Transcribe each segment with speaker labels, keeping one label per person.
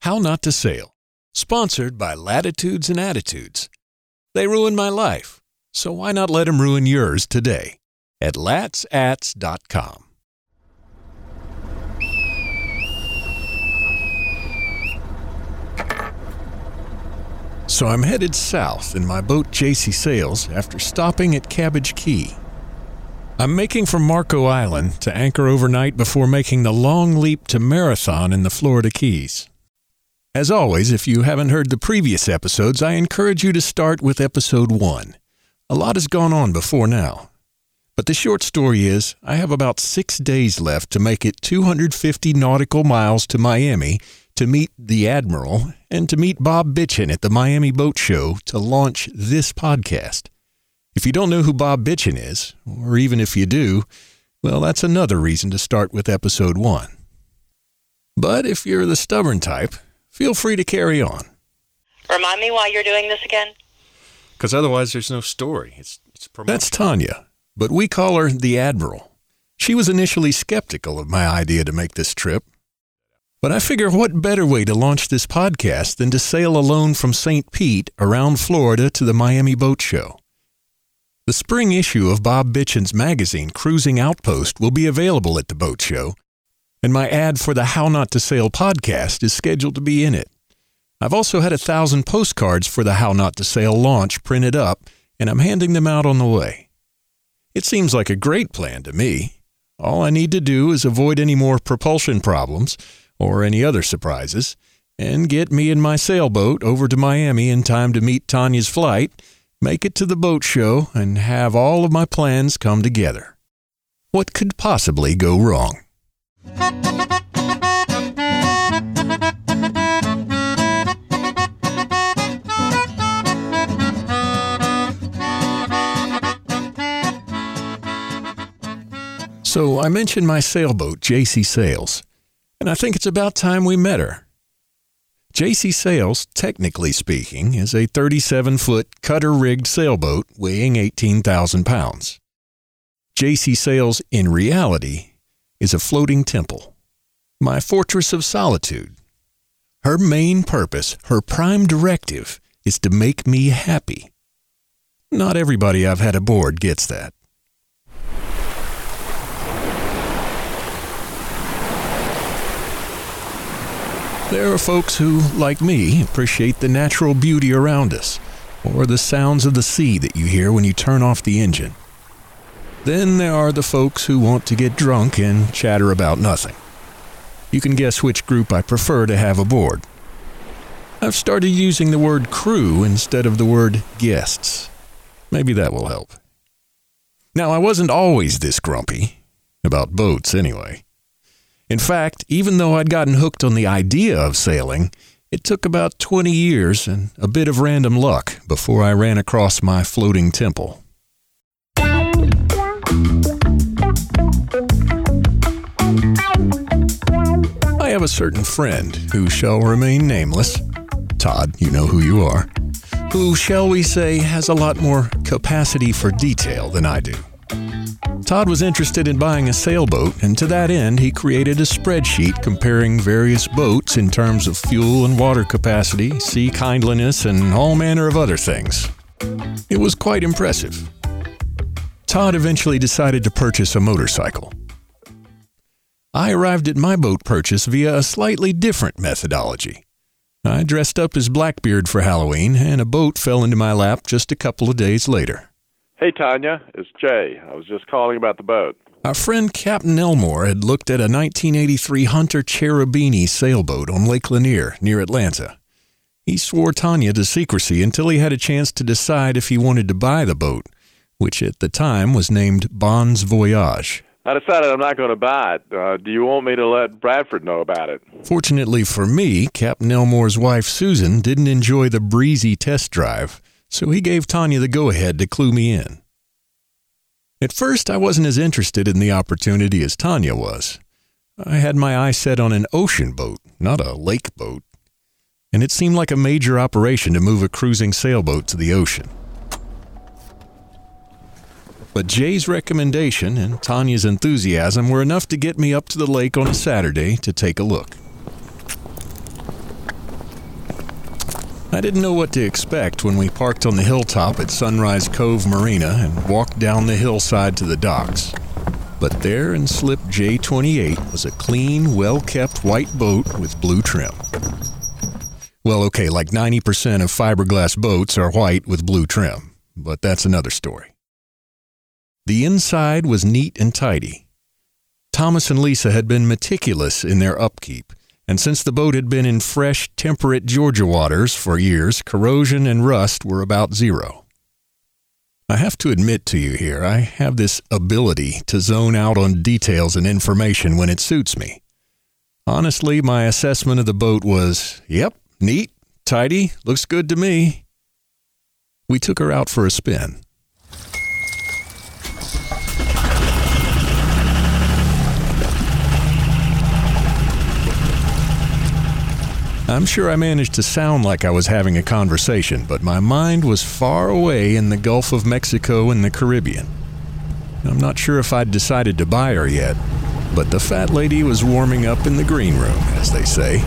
Speaker 1: How Not to Sail, sponsored by Latitudes and Attitudes. They ruined my life, so why not let them ruin yours today at latsats.com. So I'm headed south in my boat JC Sails after stopping at Cabbage Key. I'm making for Marco Island to anchor overnight before making the long leap to Marathon in the Florida Keys. As always, if you haven't heard the previous episodes, I encourage you to start with episode 1. A lot has gone on before now. But the short story is, I have about 6 days left to make it 250 nautical miles to Miami to meet the Admiral and to meet Bob Bitchin at the Miami Boat Show to launch this podcast. If you don't know who Bob Bitchin is, or even if you do, well, that's another reason to start with episode 1. But if you're the stubborn type, feel free to carry on.
Speaker 2: Remind me why you're doing this again?
Speaker 1: Because otherwise there's no story. It's That's Tanya, but we call her the Admiral. She was initially skeptical of my idea to make this trip. But I figure what better way to launch this podcast than to sail alone from St. Pete around Florida to the Miami Boat Show. The spring issue of Bob Bitchin's magazine, Cruising Outpost, will be available at the boat show, and my ad for the How Not to Sail podcast is scheduled to be in it. I've also had 1,000 postcards for the How Not to Sail launch printed up, and I'm handing them out on the way. It seems like a great plan to me. All I need to do is avoid any more propulsion problems or any other surprises, and get me and my sailboat over to Miami in time to meet Tanya's flight, make it to the boat show, and have all of my plans come together. What could possibly go wrong? So I mentioned my sailboat, JC Sails, and I think it's about time we met her. JC Sails, technically speaking, is a 37-foot cutter-rigged sailboat weighing 18,000 pounds. JC Sails, in reality, is a floating temple, my fortress of solitude. Her main purpose, her prime directive, is to make me happy. Not everybody I've had aboard gets that. There are folks who, like me, appreciate the natural beauty around us, or the sounds of the sea that you hear when you turn off the engine. Then there are the folks who want to get drunk and chatter about nothing. You can guess which group I prefer to have aboard. I've started using the word crew instead of the word guests. Maybe that will help. Now, I wasn't always this grumpy, about boats anyway. In fact, even though I'd gotten hooked on the idea of sailing, it took about 20 years and a bit of random luck before I ran across my floating temple. I have a certain friend who shall remain nameless, Todd, you know who you are, who, shall we say, has a lot more capacity for detail than I do. Todd was interested in buying a sailboat, and to that end, he created a spreadsheet comparing various boats in terms of fuel and water capacity, sea kindliness, and all manner of other things. It was quite impressive. Todd eventually decided to purchase a motorcycle. I arrived at my boat purchase via a slightly different methodology. I dressed up as Blackbeard for Halloween, and a boat fell into my lap just a couple of days later.
Speaker 3: Hey, Tanya, it's Jay. I was just calling about the boat.
Speaker 1: Our friend Captain Elmore had looked at a 1983 Hunter Cherubini sailboat on Lake Lanier near Atlanta. He swore Tanya to secrecy until he had a chance to decide if he wanted to buy the boat, which at the time was named Bon's Voyage.
Speaker 3: I decided I'm not going to buy it. Do you want me to let Bradford know about it?
Speaker 1: Fortunately for me, Captain Elmore's wife Susan didn't enjoy the breezy test drive, so he gave Tanya the go-ahead to clue me in. At first, I wasn't as interested in the opportunity as Tanya was. I had my eye set on an ocean boat, not a lake boat, and it seemed like a major operation to move a cruising sailboat to the ocean. But Jay's recommendation and Tanya's enthusiasm were enough to get me up to the lake on a Saturday to take a look. I didn't know what to expect when we parked on the hilltop at Sunrise Cove Marina and walked down the hillside to the docks. But there in slip J28 was a clean, well-kept white boat with blue trim. Well, okay, like 90% of fiberglass boats are white with blue trim, but that's another story. The inside was neat and tidy. Thomas and Lisa had been meticulous in their upkeep, and since the boat had been in fresh, temperate Georgia waters for years, corrosion and rust were about zero. I have to admit to you here, I have this ability to zone out on details and information when it suits me. Honestly, my assessment of the boat was, yep, neat, tidy, looks good to me. We took her out for a spin. I'm sure I managed to sound like I was having a conversation, but my mind was far away in the Gulf of Mexico and the Caribbean. I'm not sure if I'd decided to buy her yet, but the fat lady was warming up in the green room, as they say.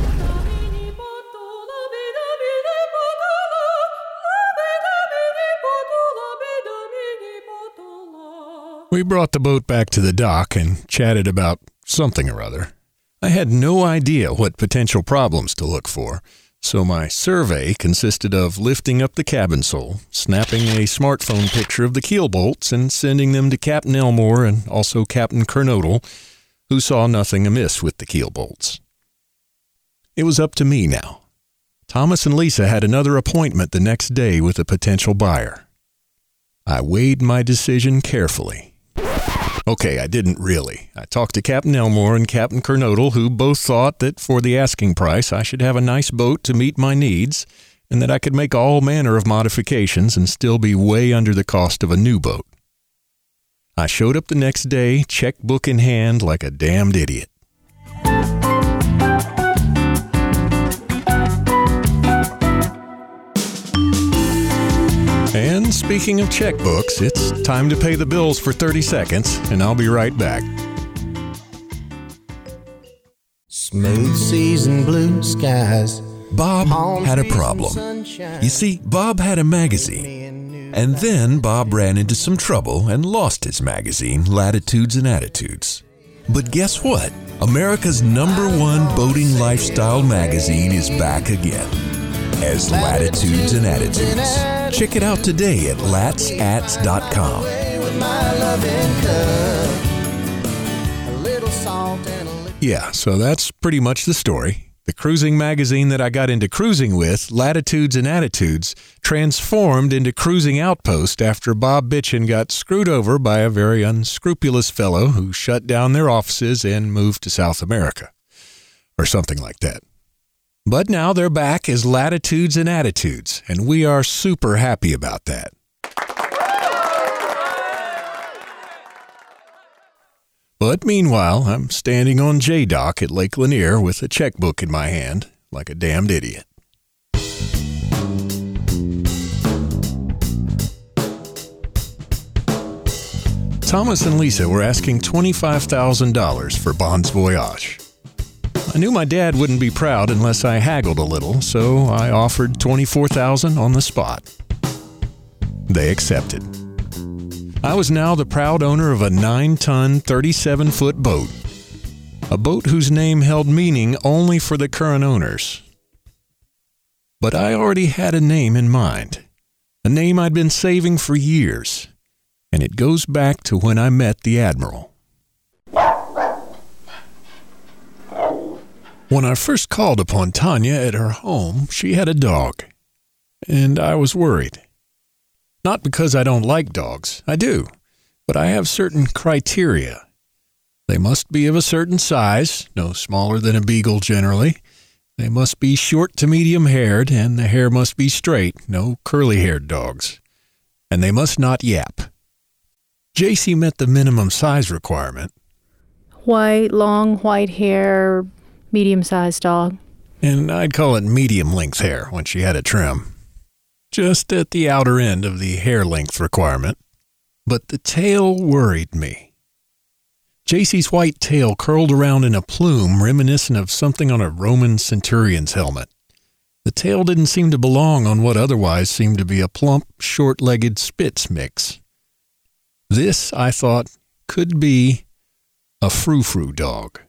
Speaker 1: We brought the boat back to the dock and chatted about something or other. I had no idea what potential problems to look for, so my survey consisted of lifting up the cabin sole, snapping a smartphone picture of the keel bolts, and sending them to Captain Elmore and also Captain Kernodle, who saw nothing amiss with the keel bolts. It was up to me now. Thomas and Lisa had another appointment the next day with a potential buyer. I weighed my decision carefully. Okay, I didn't really. I talked to Captain Elmore and Captain Kernodle, who both thought that for the asking price I should have a nice boat to meet my needs, and that I could make all manner of modifications and still be way under the cost of a new boat. I showed up the next day, checkbook in hand, like a damned idiot. And speaking of checkbooks, it's time to pay the bills for 30 seconds, and I'll be right back.
Speaker 4: Smooth seas and blue skies.
Speaker 5: Bob had a problem. You see, Bob had a magazine. And then Bob ran into some trouble and lost his magazine, Latitudes and Attitudes. But guess what? America's #1 boating lifestyle magazine is back again as Latitudes and Attitudes. Check it out today at latsats.com.
Speaker 1: Yeah, so that's pretty much the story. The cruising magazine that I got into cruising with, Latitudes and Attitudes, transformed into Cruising Outpost after Bob Bitchin got screwed over by a very unscrupulous fellow who shut down their offices and moved to South America. Or something like that. But now they're back as Latitudes and Attitudes, and we are super happy about that. But meanwhile, I'm standing on J-Dock at Lake Lanier with a checkbook in my hand, like a damned idiot. Thomas and Lisa were asking $25,000 for Bon's Voyage. I knew my dad wouldn't be proud unless I haggled a little, so I offered $24,000 on the spot. They accepted. I was now the proud owner of a 9-ton, 37-foot boat. A boat whose name held meaning only for the current owners. But I already had a name in mind. A name I'd been saving for years. And it goes back to when I met the Admiral. When I first called upon Tanya at her home, she had a dog. And I was worried. Not because I don't like dogs. I do. But I have certain criteria. They must be of a certain size, no smaller than a beagle generally. They must be short to medium-haired, and the hair must be straight, no curly-haired dogs. And they must not yap. JC met the minimum size requirement.
Speaker 6: White, long white hair, medium-sized dog.
Speaker 1: And I'd call it medium-length hair when she had it trim. Just at the outer end of the hair length requirement. But the tail worried me. JC's white tail curled around in a plume reminiscent of something on a Roman centurion's helmet. The The tail didn't seem to belong on what otherwise seemed to be a plump, short-legged Spitz mix. This, I thought, could be a frou-frou dog.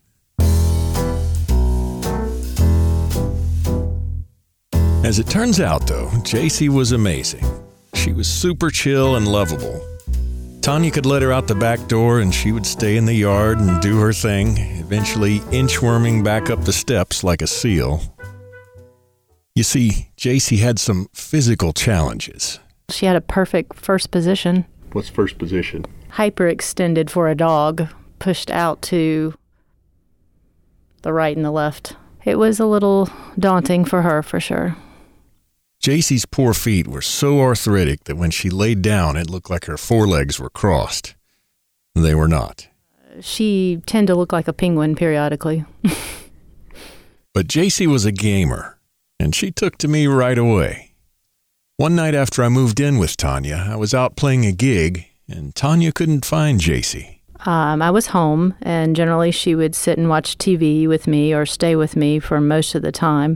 Speaker 1: As it turns out, though, JC was amazing. She was super chill and lovable. Tanya could let her out the back door and she would stay in the yard and do her thing, eventually inchworming back up the steps like a seal. You see, JC had some physical challenges.
Speaker 6: She had a perfect first position.
Speaker 3: What's first position?
Speaker 6: Hyperextended for a dog, pushed out to the right and the left. It was a little daunting for her, for sure.
Speaker 1: JC's poor feet were so arthritic that when she laid down, it looked like her forelegs were crossed. They were not.
Speaker 6: She tended to look like a penguin periodically.
Speaker 1: But JC was a gamer, and she took to me right away. One night after I moved in with Tanya, I was out playing a gig, and Tanya couldn't find JC.
Speaker 6: I was home, and generally she would sit and watch TV with me or stay with me for most of the time.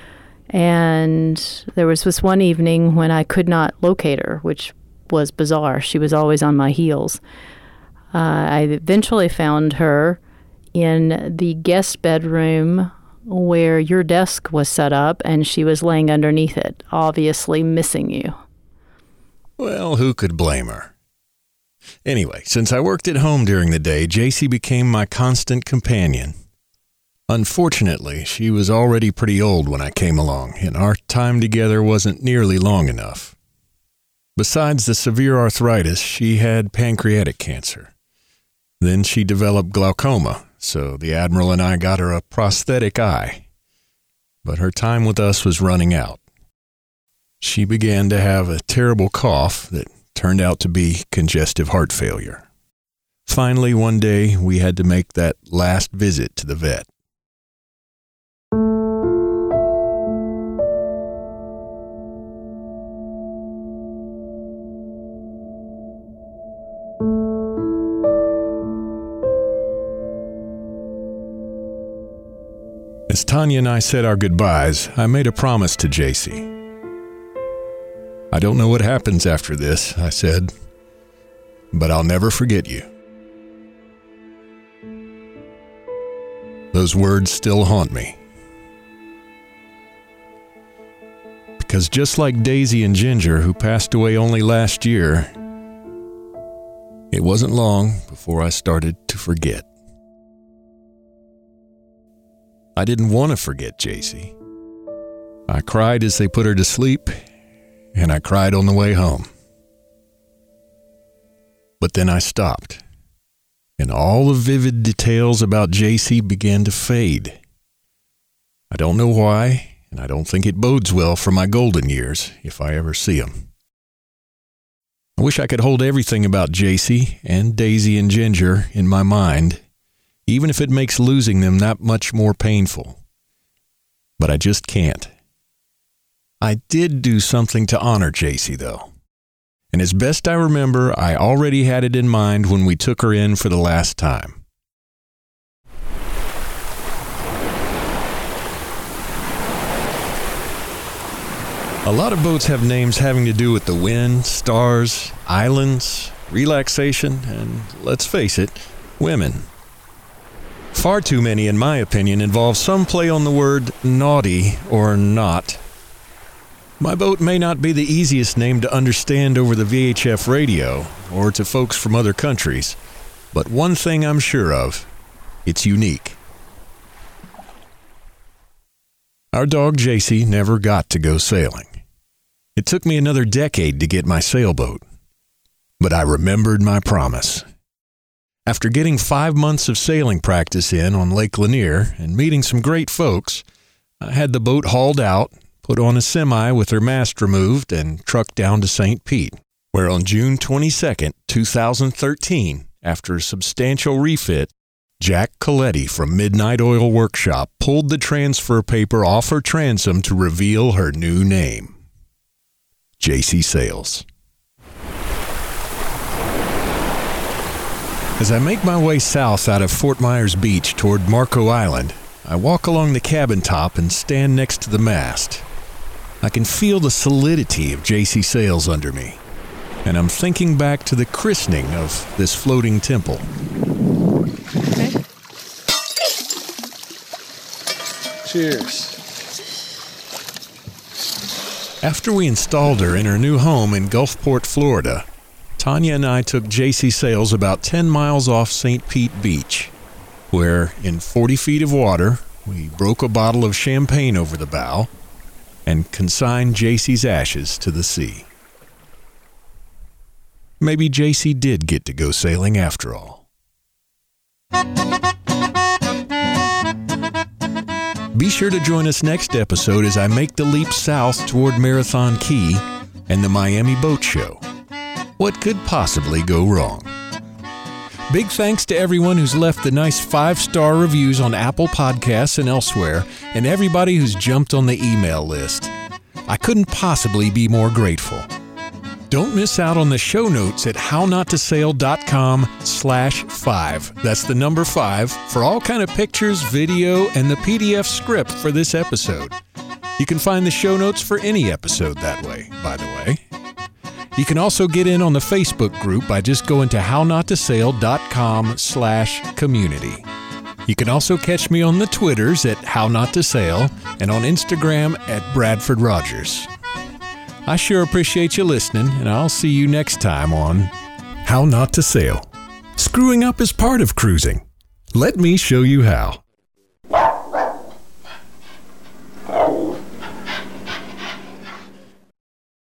Speaker 6: And there was this one evening when I could not locate her, which was bizarre. She was always on my heels. I eventually found her in the guest bedroom where your desk was set up, and she was laying underneath it, obviously missing you.
Speaker 1: Well, who could blame her? Anyway, since I worked at home during the day, JC became my constant companion. Unfortunately, she was already pretty old when I came along, and our time together wasn't nearly long enough. Besides the severe arthritis, she had pancreatic cancer. Then she developed glaucoma, so the Admiral and I got her a prosthetic eye. But her time with us was running out. She began to have a terrible cough that turned out to be congestive heart failure. Finally, one day, we had to make that last visit to the vet. As Tanya and I said our goodbyes, I made a promise to JC. I don't know what happens after this, I said, but I'll never forget you. Those words still haunt me. Because just like Daisy and Ginger, who passed away only last year, it wasn't long before I started to forget. I didn't want to forget JC. I cried as they put her to sleep, and I cried on the way home. But then I stopped, and all the vivid details about JC began to fade. I don't know why, and I don't think it bodes well for my golden years if I ever see them. I wish I could hold everything about JC and Daisy and Ginger in my mind, even if it makes losing them that much more painful. But I just can't. I did do something to honor JC, though. And as best I remember, I already had it in mind when we took her in for the last time. A lot of boats have names having to do with the wind, stars, islands, relaxation, and, let's face it, women. Far too many, in my opinion, involve some play on the word naughty or not. My boat may not be the easiest name to understand over the VHF radio or to folks from other countries, but one thing I'm sure of, it's unique. Our dog JC never got to go sailing. It took me another decade to get my sailboat, but I remembered my promise. After getting 5 months of sailing practice in on Lake Lanier and meeting some great folks, I had the boat hauled out, put on a semi with her mast removed, and trucked down to St. Pete, where on June 22, 2013, after a substantial refit, Jack Coletti from Midnight Oil Workshop pulled the transfer paper off her transom to reveal her new name, JC Sails. As I make my way south out of Fort Myers Beach toward Marco Island, I walk along the cabin top and stand next to the mast. I can feel the solidity of J.C. Sails under me, and I'm thinking back to the christening of this floating temple.
Speaker 6: Okay.
Speaker 7: Cheers.
Speaker 1: After we installed her in her new home in Gulfport, Florida, Tanya and I took J.C. Sails about 10 miles off St. Pete Beach, where, in 40 feet of water, we broke a bottle of champagne over the bow and consigned J.C.'s ashes to the sea. Maybe J.C. did get to go sailing after all. Be sure to join us next episode as I make the leap south toward Marathon Key and the Miami Boat Show. What could possibly go wrong? Big thanks to everyone who's left the nice 5-star reviews on Apple Podcasts and elsewhere, and everybody who's jumped on the email list. I couldn't possibly be more grateful. Don't miss out on the show notes at hownottosail.com/5. That's the number 5 for all kind of pictures, video, and the PDF script for this episode. You can find the show notes for any episode that way, by the way. You can also get in on the Facebook group by just going to hownottosail.com/community. You can also catch me on the Twitters at hownottosail and on Instagram at Bradford Rogers. I sure appreciate you listening, and I'll see you next time on How Not to Sail. Screwing up is part of cruising. Let me show you how.